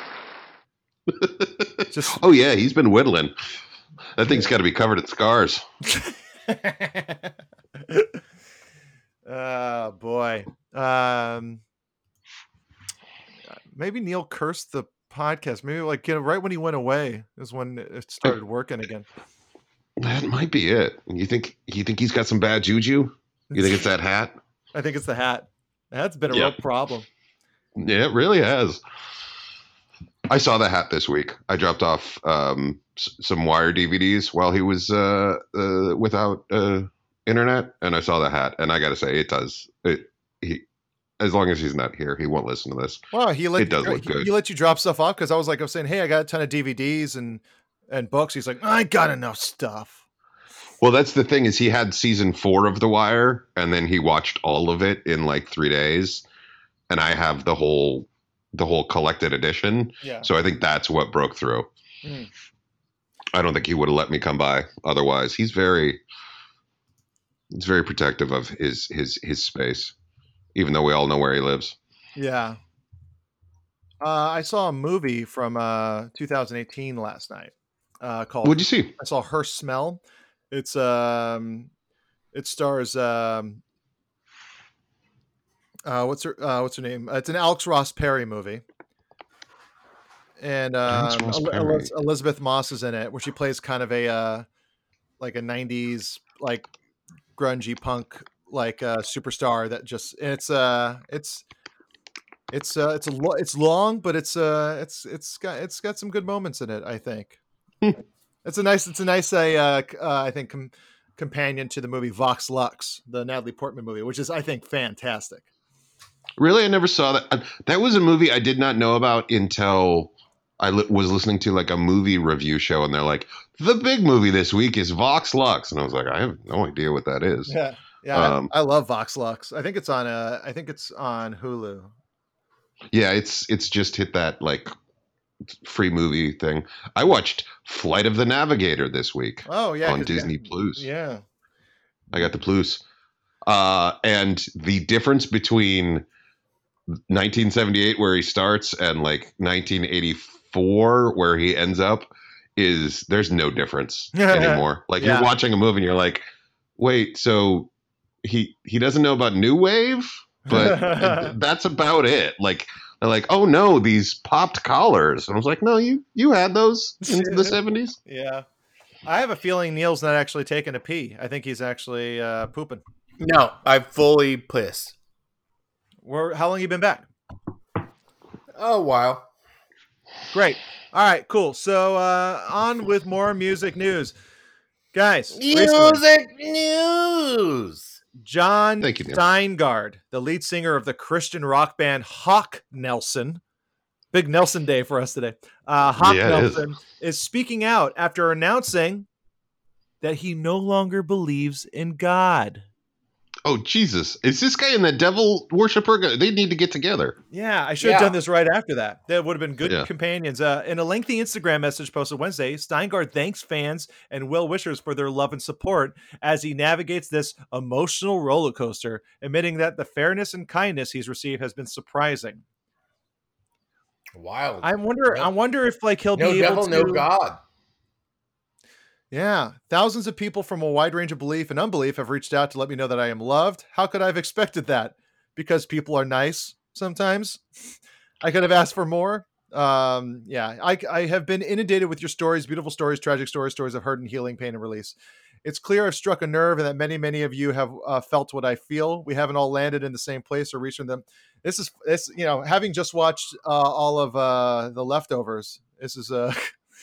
Just Oh yeah, he's been whittling. That thing's got to be covered in scars. oh boy. Um, maybe Neil cursed the podcast. Maybe like you know, right when he went away is when it started working again. That might be it. You think you think he's got some bad juju? You think it's that hat? I think it's the hat. That's been a Yeah. real problem. Yeah, it really has. I saw the hat this week. I dropped off um, s- some Wire D V Ds while he was uh, uh, without uh, internet, and I saw the hat. And I got to say, it does. It he, as long as he's not here, he won't listen to this. Wow, he let It does you, look he, good. he let you drop stuff off because I was like, I was saying, hey, I got a ton of D V Ds and and books. He's like, I got enough stuff. Well, that's the thing is he had season four of The Wire, and then he watched all of it in like three days, and I have the whole the whole collected edition. Yeah. So I think that's what broke through. Mm. I don't think he would have let me come by otherwise. He's very he's very protective of his his his space, even though we all know where he lives. Yeah. Uh, I saw a movie from uh, two thousand eighteen last night uh, called. What'd you see? I saw Her Smell. It's um, it stars um, uh, what's her uh, what's her name? It's an Alex Ross Perry movie, and Alex um, Ross El- Perry. Eliz- Elizabeth Moss is in it, where she plays kind of a uh, like a nineties like grungy punk like uh, superstar that just and it's uh it's it's uh it's a lo- it's long, but it's uh it's it's got it's got some good moments in it. I think it's a nice it's a nice uh, c- uh I think com- companion to the movie Vox Lux, the Natalie Portman movie, which is I think fantastic. Really, I never saw that. Uh, That was a movie I did not know about until I li- was listening to like a movie review show, and they're like, the big movie this week is Vox Lux, and I was like, I have no idea what that is. Yeah, yeah, Um, I, I love Vox Lux. I think it's on. Uh, I think it's on Hulu. Yeah, it's it's just hit that like free movie thing. I watched Flight of the Navigator this week. Oh yeah, on 'cause- Disney yeah. Plus. Yeah. I got the Plus. Uh, and the difference between nineteen seventy-eight, where he starts, and like nineteen eighty-four, where he ends up, is there's no difference anymore. Like Yeah. you're watching a movie and you're like, wait, so he he doesn't know about New Wave, but that's about it. Like they're like, oh no, these popped collars, and I was like, no, you you had those in the seventies. Yeah. I have a feeling Neil's not actually taking a pee. I think he's actually uh, pooping. No, I'm fully pissed. Where? How long you been back? Oh, wow. Great. All right, cool. So uh, on with more music news. Guys, recently, Music news. John Thank you, Neil. Steingard, the lead singer of the Christian rock band Hawk Nelson. Big Nelson Day for us today. Uh, Hawk Yeah, it is. Nelson is speaking out after announcing that he no longer believes in God. Oh Jesus! Is this guy and the devil worshiper? guy- They need to get together. Yeah, I should have Yeah. done this right after that. That would have been good Yeah. companions. Uh, in a lengthy Instagram message posted Wednesday, Steingard thanks fans and well-wishers for their love and support as he navigates this emotional roller coaster, admitting that the fairness and kindness he's received has been surprising. Wild. I wonder. I wonder if like he'll no be able devil, to. no God. Yeah, thousands of people from a wide range of belief and unbelief have reached out to let me know that I am loved. How could I have expected that? Because people are nice sometimes. I could have asked for more. Um, yeah, I, I have been inundated with your stories, beautiful stories, tragic stories, stories of hurt and healing, pain and release. It's clear I've struck a nerve and that many, many of you have uh, felt what I feel. We haven't all landed in the same place or reached them. This is, this, you know, having just watched uh, all of uh, The Leftovers, this is a...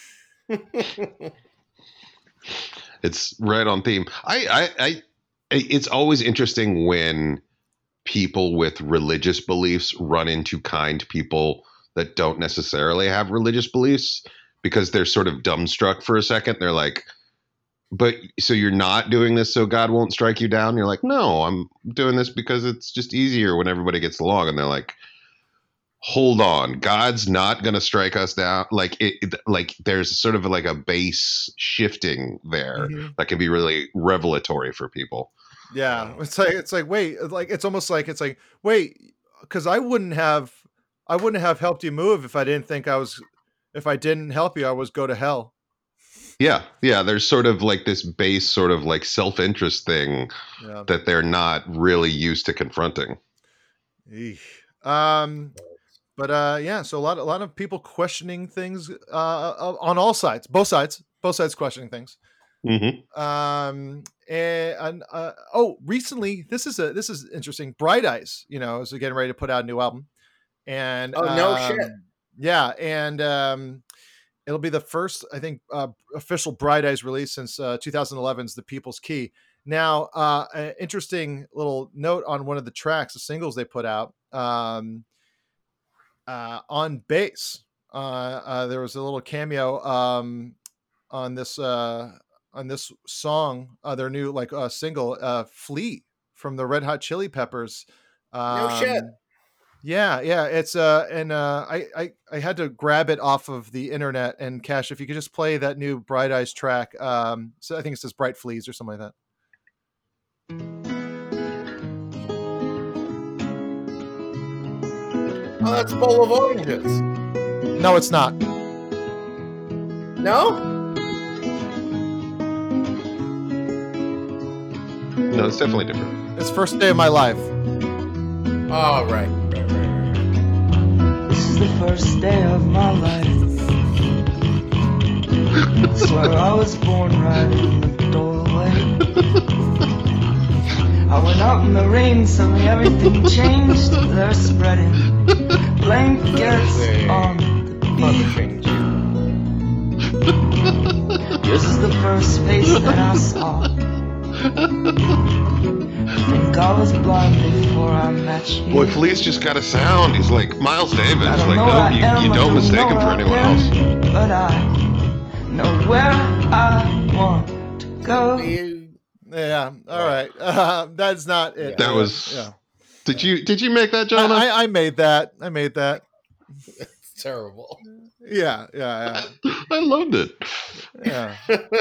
It's right on theme. I, I, I, it's always interesting when people with religious beliefs run into kind people that don't necessarily have religious beliefs, because they're sort of dumbstruck for a second. They're like, but so you're not doing this so God won't strike you down? You're like, no, I'm doing this because it's just easier when everybody gets along. And they're like, hold on, God's not going to strike us down. Like it, it, like there's sort of like a base shifting there Mhm. that can be really revelatory for people. Yeah, it's like it's like wait, like it's almost like it's like wait, because I wouldn't have, I wouldn't have helped you move if I didn't think I was, if I didn't help you, I was go to hell. Yeah, yeah. There's sort of like this base sort of like self-interest thing Yeah. that they're not really used to confronting. Eesh. Um, but uh, yeah, so a lot, a lot of people questioning things uh, uh, on all sides, both sides, both sides questioning things. Mm-hmm. Um, and, and uh, oh, recently, this is a this is interesting. Bright Eyes, you know, is getting ready to put out a new album, and Oh, no um, shit. yeah, and um, it'll be the first, I think, uh, official Bright Eyes release since uh, twenty eleven's The People's Key. Now, uh, an interesting little note on one of the tracks, the singles they put out, um, uh, on bass. Uh, uh, there was a little cameo um, on this uh, on this song, uh, their new like uh, single, uh, "Flee" from the Red Hot Chili Peppers. Um, No shit. Yeah, yeah, it's uh, and uh, I, I I had to grab it off of the internet. And Cash, if you could just play that new Bright Eyes track, um, so I think it says Bright Fleas or something like that. Oh, that's a bowl of oranges. No, it's not. No? No, it's definitely different. It's First Day of My Life. Oh, right. right, right, This is the first day of my life. Swear I was born right in the doorway. I went out in the rain, suddenly everything changed. They're spreading blankets on the beach. Yours is the first face that I saw. I think I was blind before I met you. Boy, Fleece just got a sound. He's like Miles Davis. I don't Like, know no, I you, am, you I don't don't mistake know him for I anyone am, else. But I know where I want to go. Yeah. All right. Uh, that's not it. That Yeah, was. Yeah. Did you did you make that, Jonah? I, I, I made that. I made that. It's terrible. Yeah. Yeah. Yeah. I loved it. Yeah.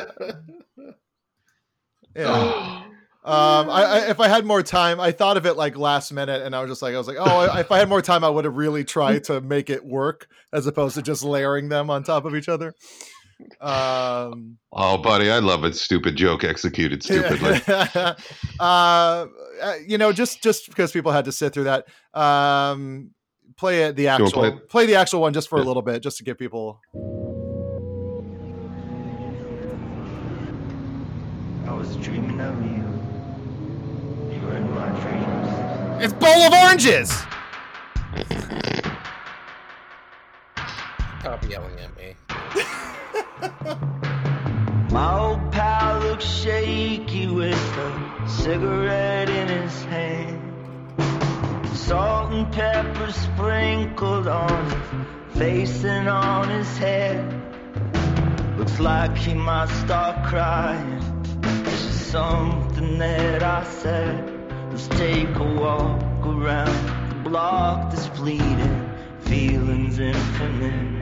Yeah. Um, I, I, if I had more time, I thought of it like last minute, and I was just like, I was like, oh, if I had more time, I would have really tried to make it work as opposed to just layering them on top of each other. Um, Oh, buddy, I love a stupid joke executed stupidly. uh, you know, just just because people had to sit through that, um, play it the wanna actual play play, it? the actual one just for Yeah. a little bit, just to give people. I was dreaming of you. You were in my dreams. It's Bowl of Oranges. Stop yelling at me. My old pal looks shaky with a cigarette in his hand. Salt and pepper sprinkled on his face and on his head. Looks like he might start crying. It's just something that I said. Let's take a walk around the block that's fleeting. Feelings infinite.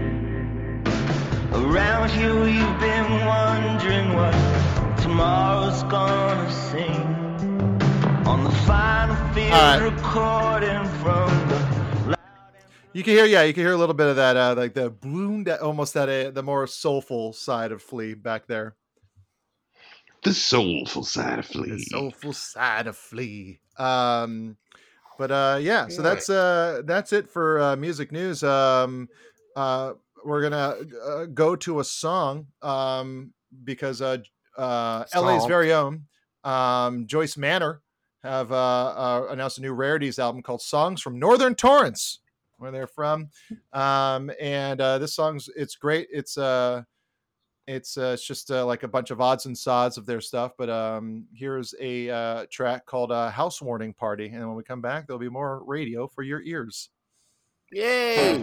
Around here we've been wondering what tomorrow's gonna sing. On the final field All right. recording from the You can hear, yeah, you can hear a little bit of that, uh, like the bloom, that almost that uh, the more soulful side of Flea back there. The soulful side of Flea. The soulful side of Flea. Um, but uh, yeah, so Right. that's uh, that's it for uh, music news. Um, uh, we're gonna uh, go to a song um, because uh, uh, L A's Song. very own um, Joyce Manor have uh, uh, announced a new Rarities album called "Songs from Northern Torrance," where they're from. Um, and uh, this song's it's great. It's uh, it's uh, it's just uh, like a bunch of odds and sods of their stuff. But um, here's a uh, track called uh, "House Warning Party," and when we come back, there'll be more radio for your ears. Yay!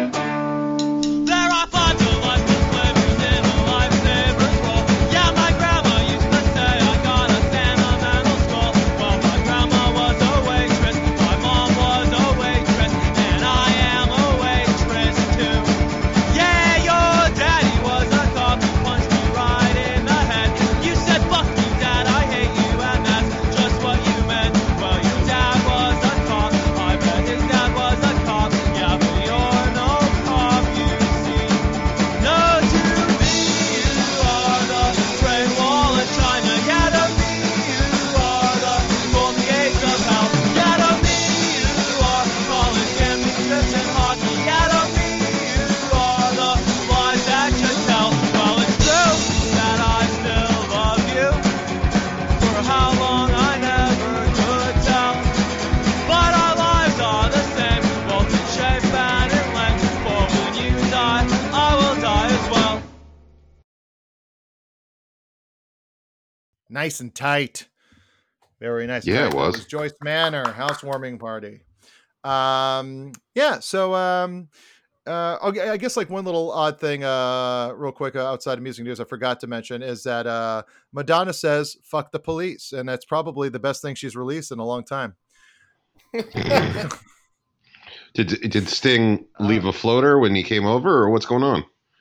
There are five of us living in a lifesaver's world. Yeah, my grandma used to say I got a sentimental soul. Well, my grandma was a waitress, my mom was a waitress, and I am a waitress too. Yeah, your daddy was a cop who punched me right in the head. You said, fuck you, Dad, I hate you, and that's just what you meant. Well, your dad was a cop, I bet his dad was a cop. Yeah, but you're no cop, you see. No, to me, you are the Great Wall of China. Yeah, to me, you are the Golden Gates of Hell. Yeah, to me, you are college championships in hockey. Yeah, to me, you are the lies that you tell. Well, it's true that I still love you. For how long I never could tell. But our lives are the same, both in shape and in length. For when you die, I will die as well. Nice and tight. Very nice. and Yeah, tight. it That was. Joyce Manor housewarming party. Um, yeah. So, um, uh, okay, I guess like one little odd thing, uh, real quick, uh, outside of music news, I forgot to mention is that uh, Madonna says "fuck the police," and that's probably the best thing she's released in a long time. Did did Sting leave a floater when he came over, or what's going on?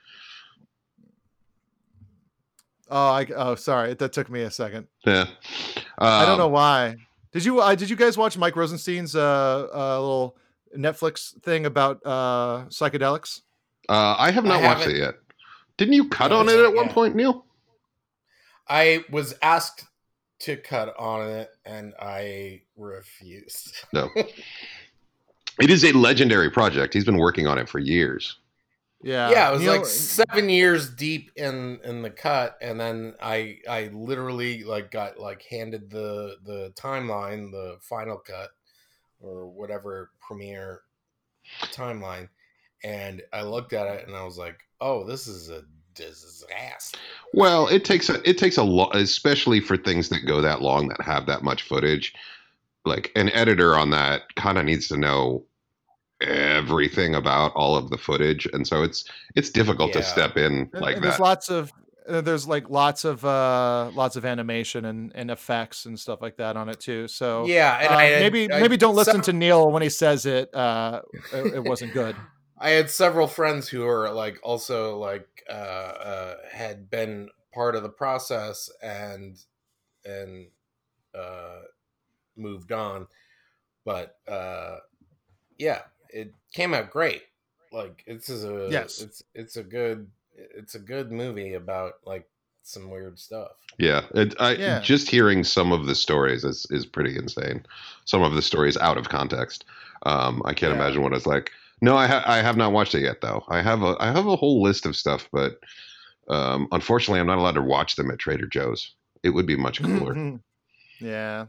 Oh, I oh sorry, that took me a second. Yeah, I don't Um, know why. Did you uh, did you guys watch Mike Rosenstein's uh, uh little Netflix thing about uh psychedelics? Uh, I have not I watched haven't- it yet. Didn't you cut No, on it's it not at one yet. point, Neil? I was asked to cut on it, and I refused. No. It is a legendary project. He's been working on it for years. Yeah, yeah, it was Neil- like seven years deep in in the cut, and then I I literally like got like handed the the timeline, the final cut, or whatever premiere timeline, and I looked at it and I was like, oh, this is a disaster. Well, it takes a it takes a lot, especially for things that go that long, that have that much footage. Like an editor on that kind of needs to know everything about all of the footage, and so it's it's difficult to Yeah. step in And, like and that. there's lots of uh, there's like lots of uh lots of animation and, and effects and stuff like that on it too. So Yeah, and uh, I had- maybe I- maybe don't listen some- to Neil when he says it. Uh, it, it wasn't good. I had several friends who were like also like uh, uh, had been part of the process and and uh, moved on, but uh, yeah, it came out great. Like it's a Yes. it's it's a good it's a good movie about like some weird stuff. Yeah, it, I Yeah. just hearing some of the stories is is pretty insane. Some of the stories out of context. Um, I can't Yeah. imagine what it's like. No, I ha- I have not watched it yet though. I have a I have a whole list of stuff, but um, unfortunately, I'm not allowed to watch them at Trader Joe's. It would be much cooler. Yeah.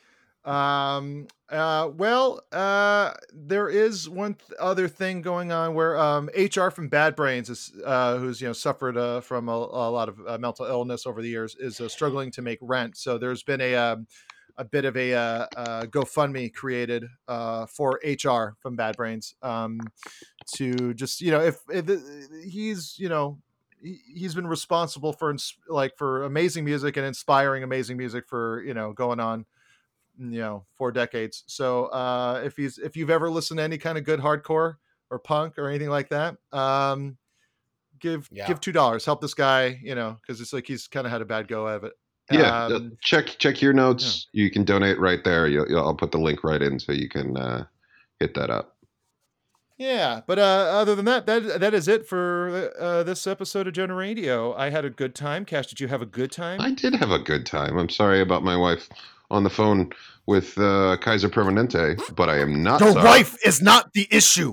Um uh well uh there is one th- other thing going on where um H R from Bad Brains is uh who's you know suffered uh, from a, a lot of uh, mental illness over the years is uh, struggling to make rent. So there's been a um, a bit of a uh, uh GoFundMe created uh for H R from Bad Brains um to just you know if, if he's you know he- he's been responsible for ins- like for amazing music and inspiring amazing music for you know going on you know four decades. So uh if he's if you've ever listened to any kind of good hardcore or punk or anything like that, um give Yeah. give two dollars, help this guy, you know because it's like he's kind of had a bad go of it. Yeah, uh, um, check check your notes. You can donate right there. You'll, you'll, I'll put the link right in so you can uh, hit that up. yeah but uh other than that that that is it for uh this episode of Jonah Radio. I had a good time. Cash, did you have a good time? I did have a good time. I'm sorry about my wife on the phone with uh, Kaiser Permanente, but I am not The sorry. wife is not the issue.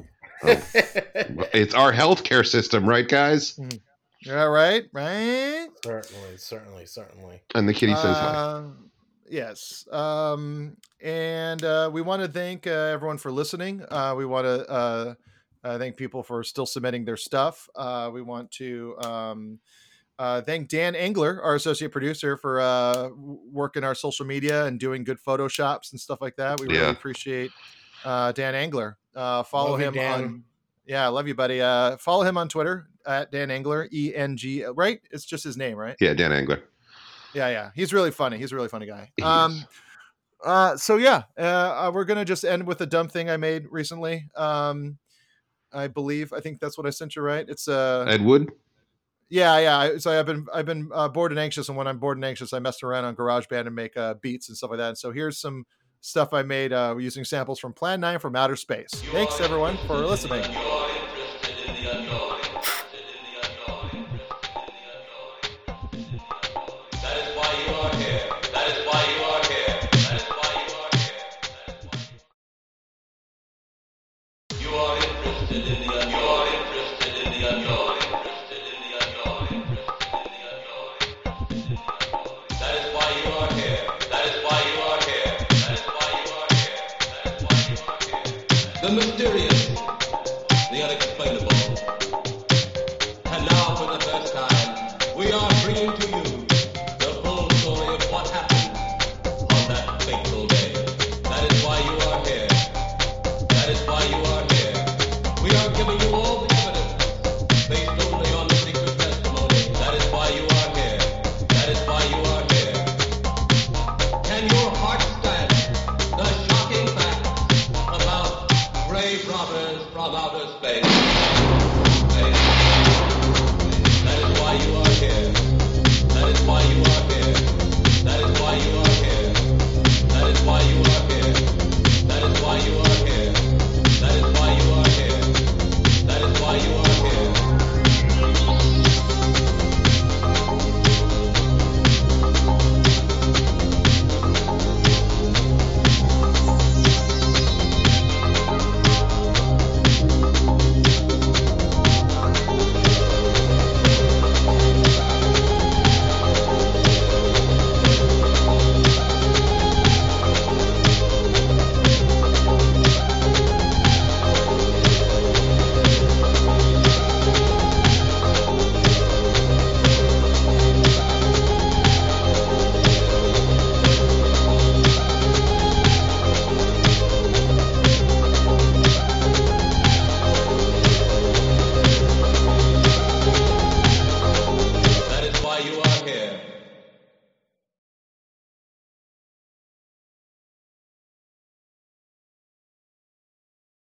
It's our healthcare system, right, guys? Yeah, right, right. Certainly, certainly, certainly. And the kitty says hi. Uh, yes. Um, and uh, we want to thank uh, everyone for listening. Uh, we want to uh, uh, thank people for still submitting their stuff. Uh, we want to um, uh, thank Dan Engler, our associate producer, for uh, w- working our social media and doing good photoshops and stuff like that. We really Yeah. appreciate uh, Dan Engler. Uh, follow Love you, him Dan. on. Yeah, I love you, buddy. Uh, follow him on Twitter at Dan Engler, E N G. Right? It's just his name, right? Yeah, Dan Angler. Yeah, yeah. He's really funny. He's a really funny guy. He Um, is. uh, so yeah, uh, uh, we're gonna just end with a dumb thing I made recently. Um, I believe I think that's what I sent you, right? It's uh, Ed Wood? yeah, yeah. I- So I've been I've been uh, bored and anxious, and when I'm bored and anxious, I mess around on GarageBand and make uh, beats and stuff like that. And so here's some stuff I made uh, using samples from Plan nine from Outer Space. Thanks everyone for listening. The mysterious